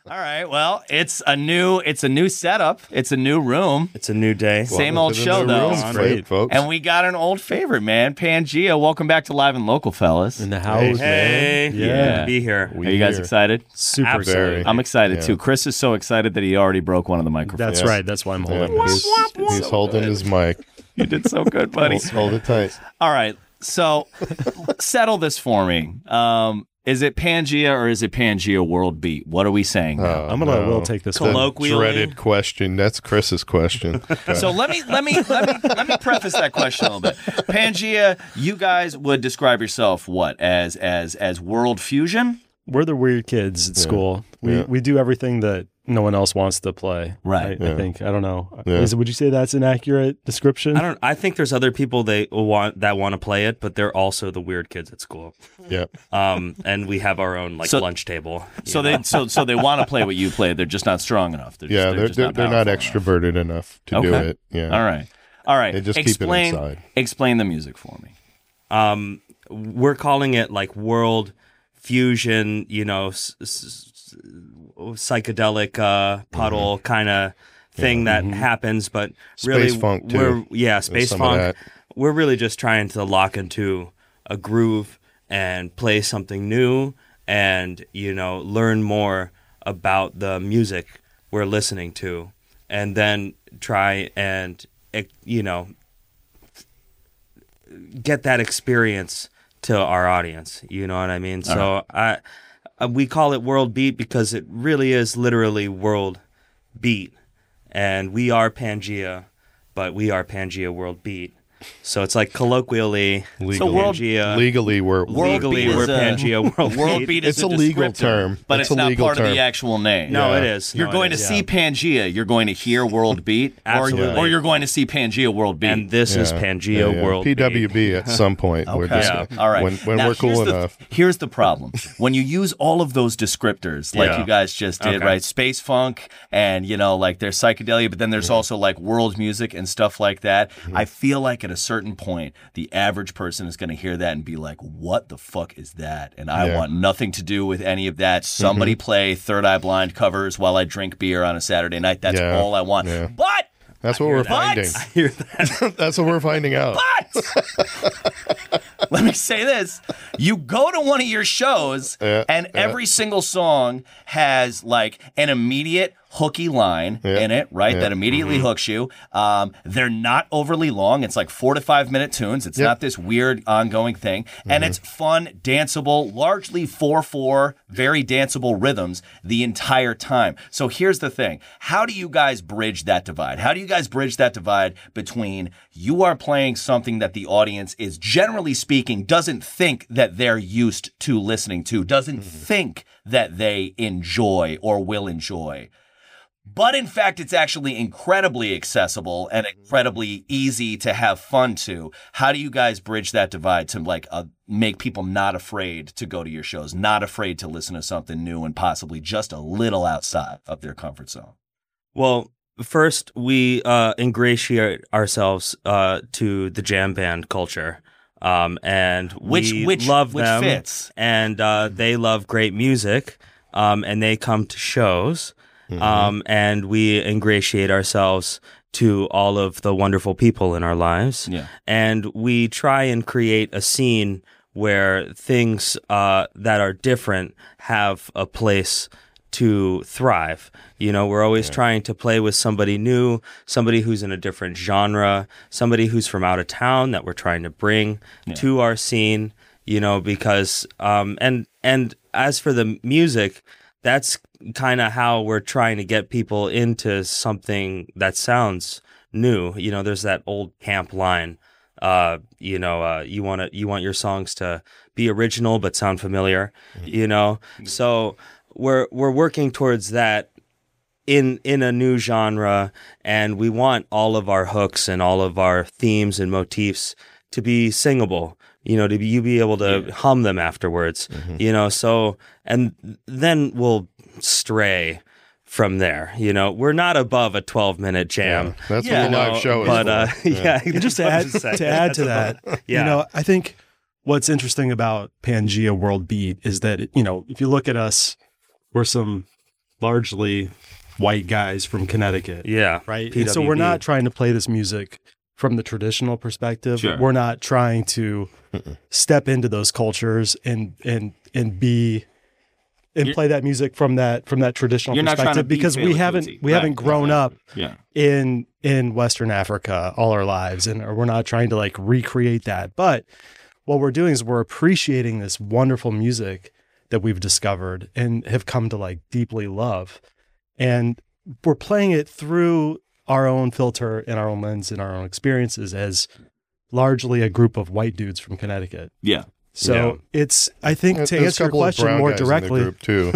All right. Well, it's a new setup. It's a new room. It's a new day. Same old show though. Great, folks. And we got an old favorite, man. Pangea. Welcome back to Live and Local, fellas. In the house, Hey, man. good to be here. Are you guys excited? Super Absolutely. excited. I'm excited too. Chris is so excited that he already broke one of the microphones. That's right. That's why I'm holding Yeah, this. he's holding his mic. You did so good, buddy. Hold it tight. All right. So settle this for me. Is it Pangea or is it Pangea World Beat? What are we saying now? I'm gonna let Will take this one. Colloquially. Dreaded question. That's Chris's question. So let me preface that question a little bit. Pangea, you guys would describe yourself what as world fusion? We're the weird kids at school. We do everything that no one else wants to play. Right. I think. I don't know. Yeah. Would you say that's an accurate description? I think there's other people that want to play it, but they're also the weird kids at school. Yeah. And we have our own lunch table. So they want to play what you play. They're just not strong enough. They're not powerful extroverted enough to do it. Yeah. All right. They just keep it inside. Explain the music for me. We're calling it like world fusion, psychedelic puddle kind of thing that happens, but really Space funk, too. Space some of funk. that. We're really just trying to lock into a groove and play something new and learn more about the music we're listening to, and then try and get that experience to our audience. You know what I mean? So we call it World Beat because it really is literally world beat. And we are Pangea, but we are Pangea World Beat. So it's like colloquially, Pangea. Legally, we're Pangea World Beat. Beat is It's a legal term. but It's it's a not legal part of term. the actual name. No, Yeah. it is. You're going to see Pangea. You're going to hear World Beat, Absolutely. or you're going to see Pangea World Beat. And this is Pangea World Beat. PWB at some point. We're just, All right. When Now, we're cool enough. Here's the problem. When you use all of those descriptors, like you guys just did, right? Space funk and, like there's psychedelia, but then there's also like world music and stuff like that. I feel like at a certain point, the average person is going to hear that and be like, what the fuck is that? And I want nothing to do with any of that. Somebody play Third Eye Blind covers while I drink beer on a Saturday night. That's all I want. Yeah. But That's what we're finding. I hear that. That's what we're finding out. let me say this. You go to one of your shows and every single song has like an immediate hooky line in it, right? That immediately hooks you. They're not overly long. It's like 4 to 5 minute tunes. It's not this weird ongoing thing. And it's fun, danceable, largely 4/4, very danceable rhythms the entire time. So here's the thing. How do you guys bridge that divide? How do you guys bridge that divide between you are playing something that the audience is generally speaking doesn't think that they're used to listening to, doesn't think that they enjoy or will enjoy, but in fact, it's actually incredibly accessible and incredibly easy to have fun to. How do you guys bridge that divide to like make people not afraid to go to your shows, not afraid to listen to something new and possibly just a little outside of their comfort zone? Well, first, we ingratiate ourselves to the jam band culture. And we love them, fits. And they love great music, and they come to shows. And we ingratiate ourselves to all of the wonderful people in our lives. Yeah. And we try and create a scene where things that are different have a place to thrive. We're always trying to play with somebody new, somebody who's in a different genre, somebody who's from out of town that we're trying to bring to our scene, because and as for the music, that's kind of how we're trying to get people into something that sounds new. There's that old camp line. You want your songs to be original but sound familiar. So we're working towards that in a new genre, and we want all of our hooks and all of our themes and motifs to be singable. To be able to hum them afterwards. So and then we'll stray from there. We're not above a 12-minute jam. Yeah, that's what a live show is. But And just to add to that, I think what's interesting about Pangea World Beat is that if you look at us, we're some largely white guys from Connecticut. Yeah. Right. PWB. And so we're not trying to play this music from the traditional perspective. Sure. We're not trying to step into those cultures and play that music from that traditional You're not trying to perspective, be because we haven't grown up in Western Africa all our lives, and we're not trying to like recreate that. But what we're doing is we're appreciating this wonderful music that we've discovered and have come to like deeply love, and we're playing it through our own filter and our own lens and our own experiences as largely a group of white dudes from Connecticut. Yeah. So it's, I think, to answer your question more directly, too.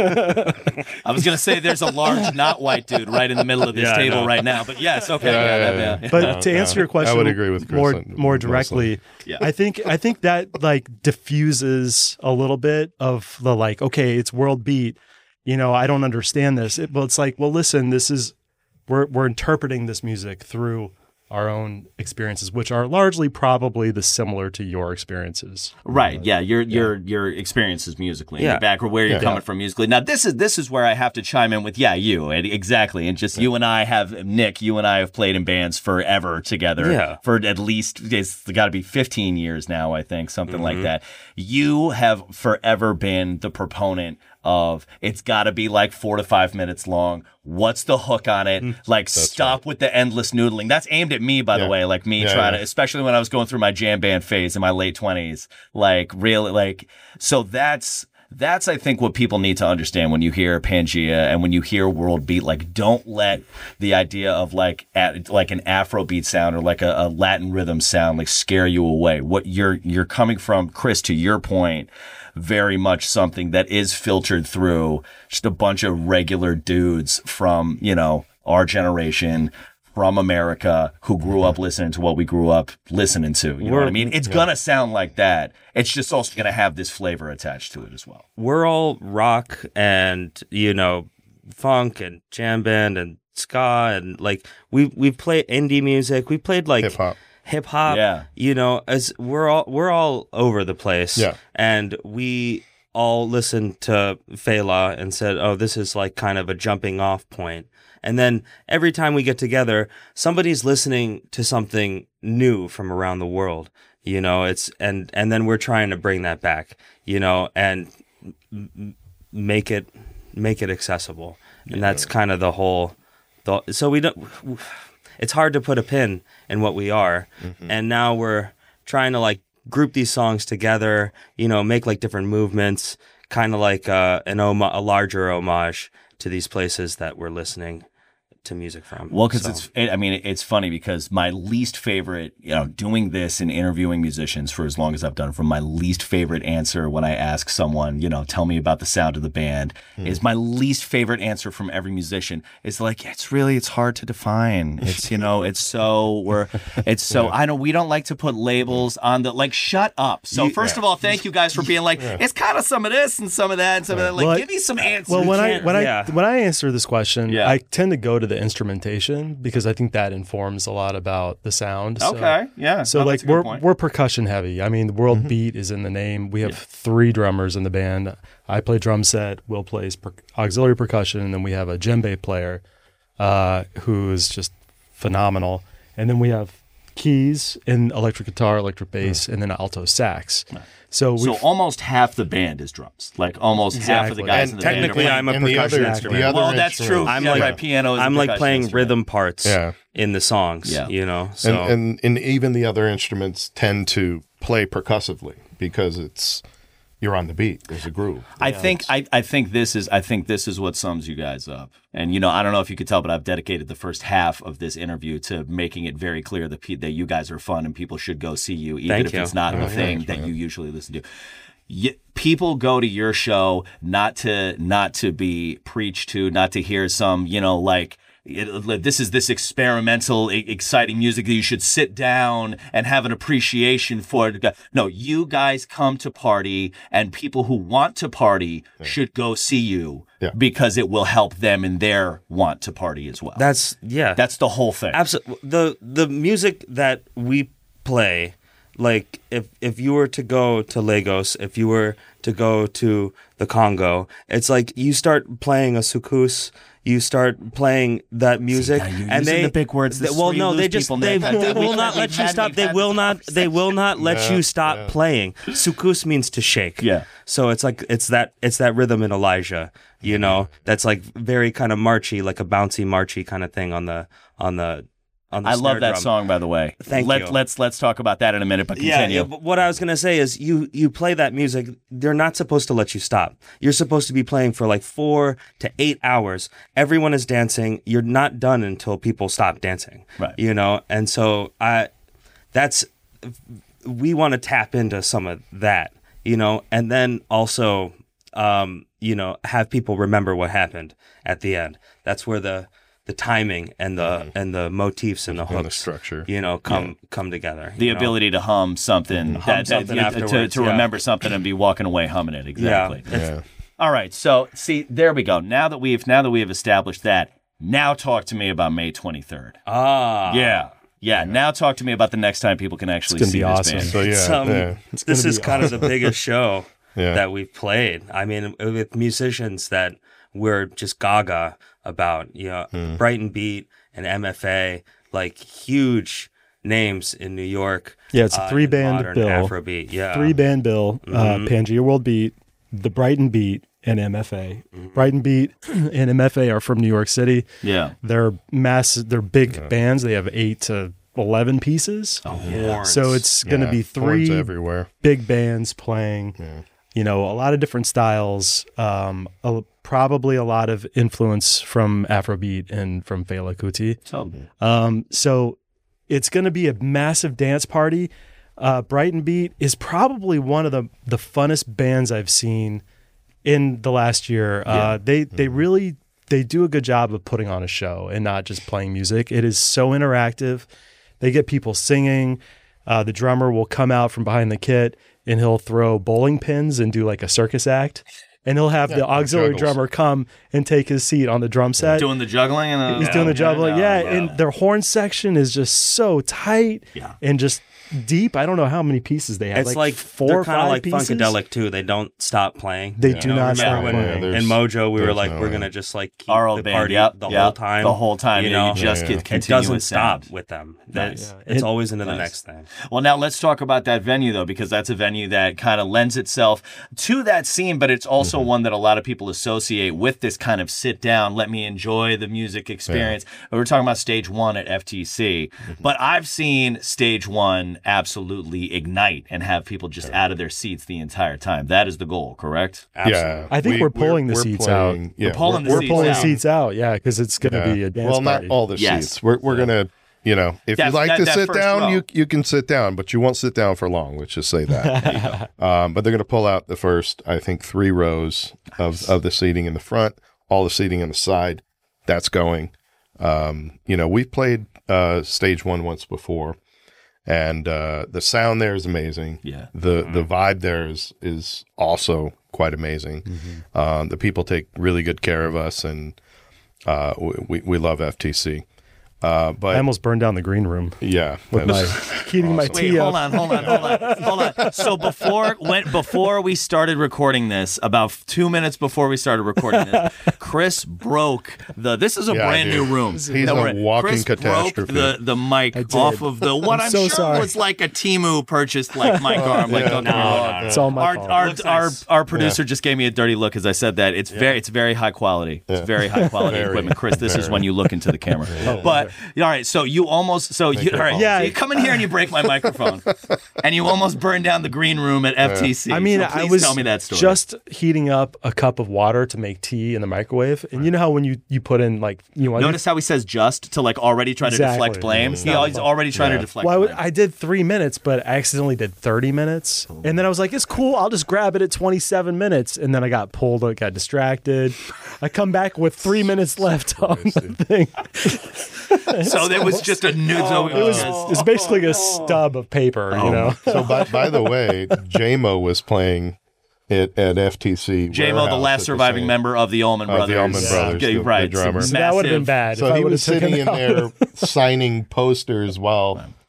I was going to say there's a large not white dude right in the middle of this table right now, but yes, okay. Yeah. But to answer your question, I would agree with Chris more directly. I think that like diffuses a little bit of the like, okay, it's world beat. You know, I don't understand this. But it's like, well, listen, we're interpreting this music through our own experiences, which are largely probably similar to your experiences. Right. Yeah. Your experiences musically, your background, where you're coming from musically. Now, this is where I have to chime in with, you, exactly. And just you and I Nick, you and I have played in bands forever together. Yeah. For at least, it's got to be 15 years now, I think, something like that. You have forever been the proponent of it's got to be like 4 to 5 minutes long. What's the hook on it? Like, stop with the endless noodling. That's aimed at me, by the way, like me trying to, especially when I was going through my jam band phase in my late 20s. Like, really, like, so that's I think what people need to understand when you hear Pangea and when you hear world beat. Like, don't let the idea of like an Afrobeat sound or like a Latin rhythm sound like scare you away. What you're coming from, Chris, to your point, very much something that is filtered through just a bunch of regular dudes from, our generation, from America, who grew up listening to what we grew up listening to. You know what I mean? It's going to sound like that. It's just also going to have this flavor attached to it as well. We're all rock and, funk and jam band and ska, and like we play indie music. We played like hip hop, as we're all over the place. Yeah. And we all listened to Fela and said, oh, this is like kind of a jumping off point. And then every time we get together, somebody's listening to something new from around the world, and then we're trying to bring that back, and make it accessible. And that's kind of the whole, so it's hard to put a pin in what we are. And now we're trying to like group these songs together, make like different movements, kind of like a larger homage to these places that we're listening to music from. Well, because it's funny because my least favorite, doing this and interviewing musicians for as long as I've done, from my least favorite answer when I ask someone, tell me about the sound of the band, is my least favorite answer from every musician is like, it's hard to define. It's, we don't like to put labels on the, like, shut up. So first of all, thank you guys for being like, it's kind of some of this and some of that and some of that. Like, give me some answers. Well, when I answer this question, I tend to go to the instrumentation, because I think that informs a lot about the sound. Okay, So like we're percussion heavy. I mean, the world beat is in the name. We have 3 drummers in the band. I play drum set. Will plays auxiliary percussion, and then we have a djembe player who is just phenomenal. And then we have keys and electric guitar, electric bass, and then alto sax. So almost half the band is drums. Like almost half of the guys in the band. Technically, I'm a percussion instrument. Well, that's true. I'm piano. I'm like playing rhythm parts in the songs. Yeah. So and even the other instruments tend to play percussively because you're on the beat. There's a groove. I think this is what sums you guys up. And I don't know if you could tell, but I've dedicated the first half of this interview to making it very clear that you guys are fun and people should go see you, even if it's not the thing that you usually listen to. People go to your show not to be preached to, not to hear some this is this experimental, exciting music that you should sit down and have an appreciation for. No, you guys come to party, and people who want to party should go see you because it will help them in their want to party as well. That's the whole thing. Absolutely. The music that we play, like if you were to go to Lagos, if you were to go to the Congo, it's like you start playing a soukous, you start playing that music, and they the big words. They will not let you stop. They will not let you stop playing. Soukous means to shake. Yeah. So it's like it's that rhythm in Elijah, you know, that's like very kind of marchy, like a bouncy marchy kind of thing on the I love that drum. song, by the way. Thank you. Let's talk about that in a minute, but continue. Yeah, what I was going to say is you play that music, they're not supposed to let you stop. You're supposed to be playing for like 4 to 8 hours. Everyone is dancing. You're not done until people stop dancing. Right. You know, and so we want to tap into some of that, you know, and then also, you know, have people remember what happened at the end. That's where the timing and the motifs and the hooks, and the structure, you know, come together. The ability to hum something, to remember something and be walking away humming it. Exactly. Yeah. All right. So see, there we go. Now that we have established that, now talk to me about May 23rd. Yeah. Now talk to me about the next time people can actually see this band. So this is kind of the biggest show that we've played. I mean, with musicians that we're just gaga about, you know, Brighton Beat and MFA, like huge names in New York. Yeah, it's a 3-band bill. Afrobeat, yeah. 3-band bill, Pangea World Beat, the Brighton Beat, and MFA. Brighton Beat and MFA are from New York City. Yeah. They're big bands. They have 8 to 11 pieces. So it's going to be 3 everywhere. Big bands playing. Yeah. You know, a lot of different styles, probably a lot of influence from Afrobeat and from Fela Kuti. So it's going to be a massive dance party. Brighton Beat is probably one of the funnest bands I've seen in the last year. They do a good job of putting on a show and not just playing music. It is so interactive. They get people singing. The drummer will come out from behind the kit and he'll throw bowling pins and do like a circus act. And he'll have the auxiliary drummer come and take his seat on the drum set. Doing the juggling? He's doing the juggling, and their horn section is just so tight and just deep. I don't know how many pieces they have. It's like 4 or 5 kind of like pieces. Funkadelic too. They don't stop playing. They do not stop playing. In Mojo, we were like, we're going to just like keep the party whole time. The whole time. You know? You just get continuous It doesn't sound. stop with them. It's always into the next thing. Well, now let's talk about that venue, though, because that's a venue that kind of lends itself to that scene, but it's also one that a lot of people associate with this kind of sit down, let me enjoy the music experience. We were talking about Stage 1 at FTC, but I've seen Stage 1 absolutely ignite and have people just out of their seats the entire time. That is the goal, correct? Absolutely. Yeah. I think we're pulling the seats out. Yeah, we're pulling the seats out, because it's going to be a dance party. Not all the seats. We're going to, you know, if you like to sit down, you can sit down, but you won't sit down for long. Let's just say that. But they're going to pull out the first, I think, 3 rows of the seating in the front, all the seating on the side. That's going. You know, we've played Stage 1 once before. And the sound there is amazing. Yeah. The vibe there is also quite amazing. The people take really good care of us, and we love FTC. But I almost burned down the green room. Yeah, with heating my tea up. Hold on. So before we started recording this, about 2 minutes before we started recording this, Chris broke this is a brand new room. He's a walking Chris catastrophe. Broke the mic off of the what I'm so sure sorry. was like a Temu purchased like mic arm. It's all my fault. Our producer just gave me a dirty look as I said that. It's very high quality. It's very high quality equipment. Chris, this is when you look into the camera. But all right, so you almost so you come in here and you break my microphone, and you almost burned down the green room at FTC. I mean, so I was tell me that story. Just heating up a cup of water to make tea in the microwave, and you know how when you put in like notice how he says just to like already try to deflect blame. He's already trying to deflect. Well, blame. I did 3 minutes, but I accidentally did 30 minutes, and then I was like, it's cool. I'll just grab it at 27 minutes, and then I got pulled. I got distracted. I come back with 3 minutes left on the thing. So there was just a new. It's basically a stub of paper, you know. So by the way, JMO was playing it at FTC. JMO, the last surviving member of the Allman Brothers. The Allman Brothers, right? The drummer. So that would have been bad. So he was sitting in there signing posters while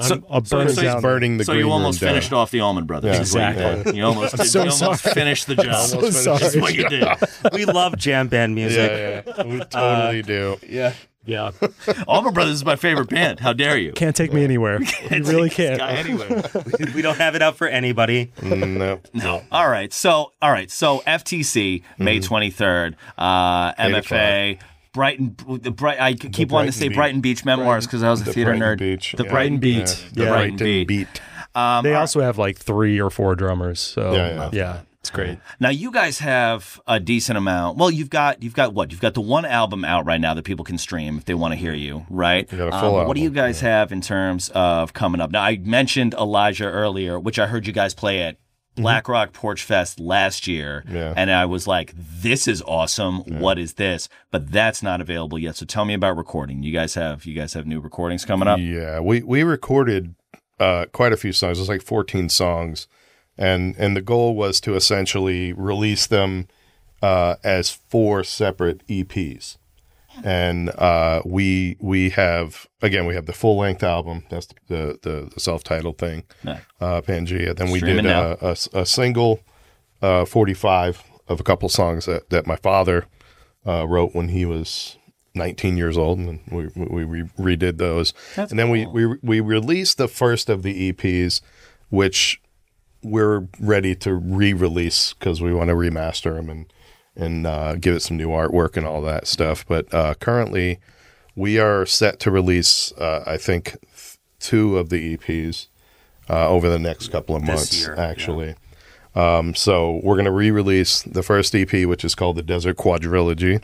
burning the. So green you almost room finished down. off the Allman Brothers. Yeah. Exactly. You almost finished the job. So sorry. That's what you did. We love jam band music. Yeah, we totally do. Yeah. Yeah. Allman Brothers is my favorite band. How dare you? Can't take me anywhere. You really can't. Anywhere. We don't have it out for anybody. No. All right. So FTC, May 23rd, MFA. Brighton. I keep wanting to say Brighton Beach Memoirs because I was a theater nerd. The Brighton Beat. The Brighton Beat. They also have like 3 or 4 drummers. So yeah. It's great. Now you guys have a decent amount. Well, you've got what? You've got the one album out right now that people can stream if they want to hear you, right? You got a full album. What do you guys have in terms of coming up? Now I mentioned Elijah earlier, which I heard you guys play at Black Rock Porch Fest last year, and I was like, "This is awesome! Yeah. What is this?" But that's not available yet. So tell me about recording. You guys have new recordings coming up? Yeah, we recorded quite a few songs. It was like 14 songs. And the goal was to essentially release them as 4 separate EPs. And we have the full length album. That's the self-titled thing, Pangea. Then we did a single 45 of a couple songs that my father wrote when he was 19 years old, and we redid those. That's then cool. we released the first of the EPs, which we're ready to re-release because we want to remaster them and give it some new artwork and all that stuff. But currently, we are set to release, I think, 2 of the EPs over the next couple of months, actually. Yeah. So we're going to re-release the first EP, which is called the Desert Quadrilogy.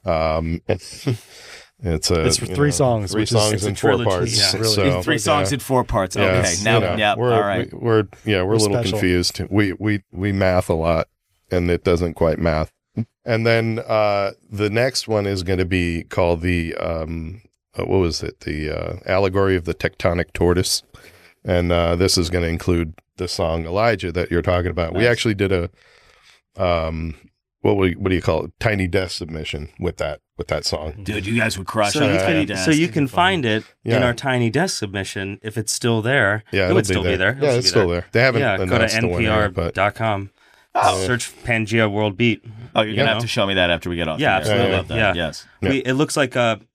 It's 3 songs. 3 songs in 4 parts. Yeah, really. So, 3 songs in 4 parts. Okay, yes, now, all right. We're a little confused. We math a lot, and it doesn't quite math. And then the next one is going to be called the what was it? The Allegory of the Tectonic Tortoise, and this is going to include the song Elijah that you're talking about. Nice. We actually did a what do you call it? Tiny Desk submission with that song. Dude, you guys would crush on Tiny Desk. So you can find it in our Tiny Desk submission if it's still there. Yeah, it would still be there. Yeah, it's still there. They haven't announced go to npr.com. Search Pangea World Beat. Oh, you're gonna have to show me that after we get off. Yeah, absolutely. I love that. Yeah. Yes. It looks like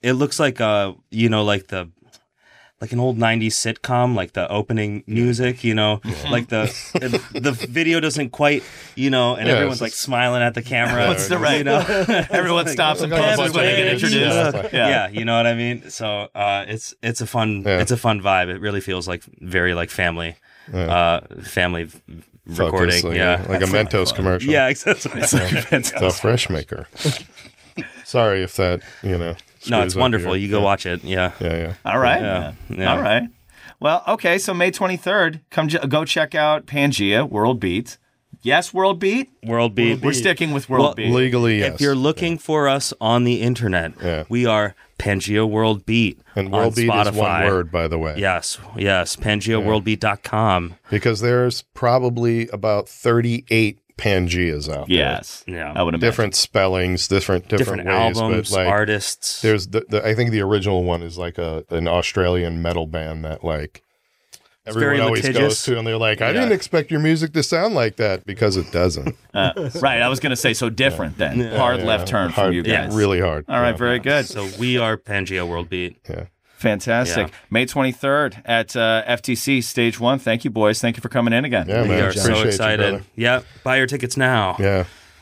like an old 90s sitcom, like the opening music, like the video doesn't quite, and everyone's like smiling at the camera. What's the right? Everyone stops and pauses when they get introduced. Yeah, you know what I mean? So it's a fun vibe. It really feels like very like family recording. Like a Mentos commercial. Yeah, exactly. It's like a Mentos. The Fresh Maker. Sorry if that, No, it's wonderful. You go watch it. Yeah. All right. Yeah. All right. Well, okay. So May 23rd, go check out Pangea World Beat. Yes, World Beat. World Beat. We're sticking with World Beat. Legally, yes. If you're looking for us on the internet, we are Pangea World Beat. And World Beat Spotify. Is one word, by the way. Yes. PangeaWorldBeat.com. Because there's probably about 38 Pangeas out there. Yes. Yeah. I would imagine. Different spellings, different ways, albums, but like, artists. There's I think the original one is like an Australian metal band that like everyone always goes to, and they're like, I didn't expect your music to sound like that, because it doesn't. Right. I was going to say, so different then. Hard left turn from you guys. Really hard. All right. Very good. So we are Pangea World Beat. Yeah. Fantastic. Yeah. May 23rd at FTC Stage 1. Thank you, boys. Thank you for coming in again. Yeah, man. We are so excited. Buy your tickets now. Yeah.